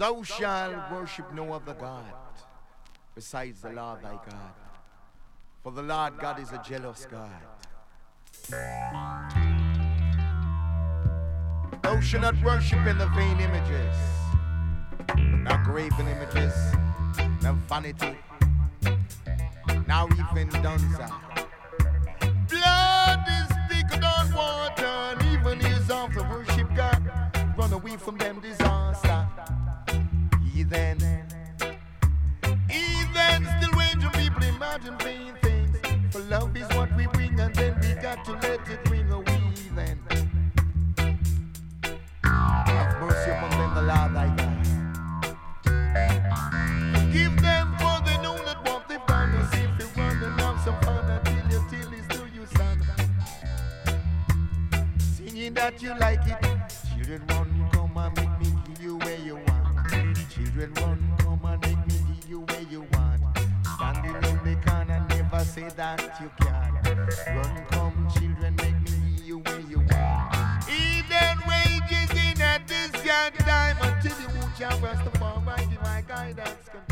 Thou shalt worship no other God besides the Lord thy God. For the Lord God is a jealous God. Thou shalt not worship in the vain images, nor graven images, nor vanity, now even dancer. Blood is thicker than water, and even years of the worship God. Run away from them disaster. Heathen still wage on people imagine vain things. For love is what we bring, and then we got to let it bring a heathen. Have mercy upon them, the Lord thy God. Give them, for they know not what they've done. As if you run and have some fun until it's to you, son. Singing that you like it. Children run, come and make me give you where you want. Children run, come and make me give you where you want. Standing in the corner, never say that you can't. Run, come, children, make me give you where you want. Even wages in at this young time until you won't have rest of all my divine guidance.